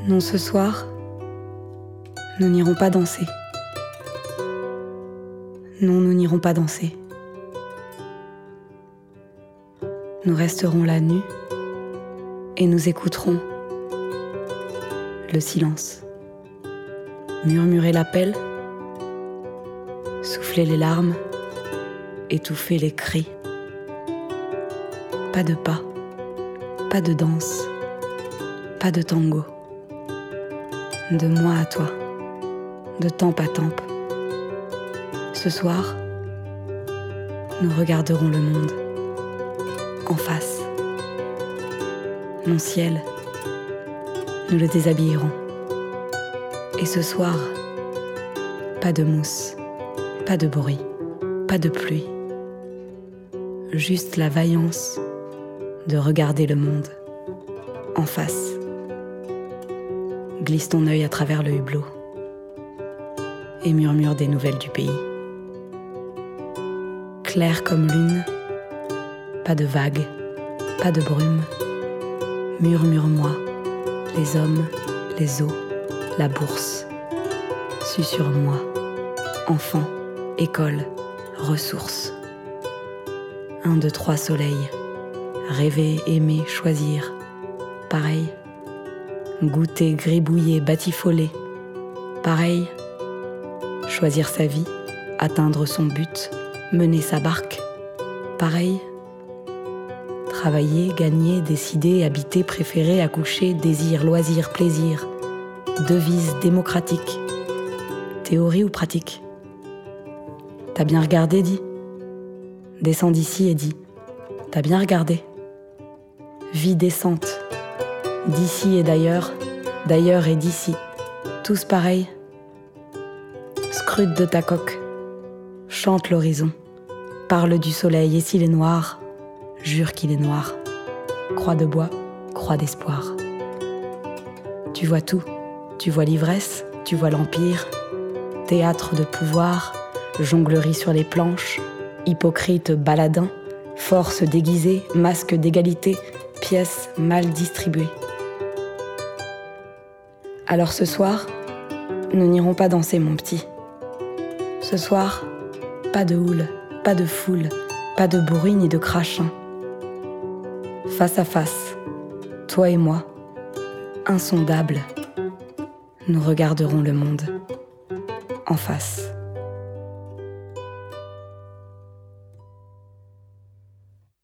Non, ce soir, nous n'irons pas danser. Non, nous n'irons pas danser. Nous resterons là nus et nous écouterons le silence. Murmurer l'appel, souffler les larmes, étouffer les cris. Pas de pas, pas de danse, pas de tango. De moi à toi, de tempe à tempe. Ce soir, nous regarderons le monde en face. Mon ciel, nous le déshabillerons. Et ce soir, pas de mousse, pas de bruit, pas de pluie. Juste la vaillance de regarder le monde en face. Glisse ton œil à travers le hublot et murmure des nouvelles du pays. Clair comme lune, pas de vagues, pas de brume. Murmure-moi les hommes, les eaux, la bourse. Susurre-moi, enfant, école, ressources. 1, 2, 3 soleils, rêver, aimer, choisir. Pareil. Goûter, gribouiller, batifoler. Pareil. Choisir sa vie, atteindre son but, mener sa barque. Pareil. Travailler, gagner, décider, habiter, préférer, accoucher, désir, loisir, plaisir. Devise démocratique. Théorie ou pratique? T'as bien regardé, dis. Descends d'ici et dis. T'as bien regardé. Vie décente. D'ici et d'ailleurs et d'ici. Tous pareils. Scrute de ta coque. Chante l'horizon. Parle du soleil et s'il est noir, jure qu'il est noir. Croix de bois, croix d'espoir. Tu vois tout. Tu vois l'ivresse, tu vois l'empire. Théâtre de pouvoir, jonglerie sur les planches. Hypocrite baladin, force déguisée, masque d'égalité, pièces mal distribuées. Alors ce soir, nous n'irons pas danser, mon petit. Ce soir, pas de houle, pas de foule, pas de bruit ni de crachin. Face à face, toi et moi, insondables, nous regarderons le monde en face.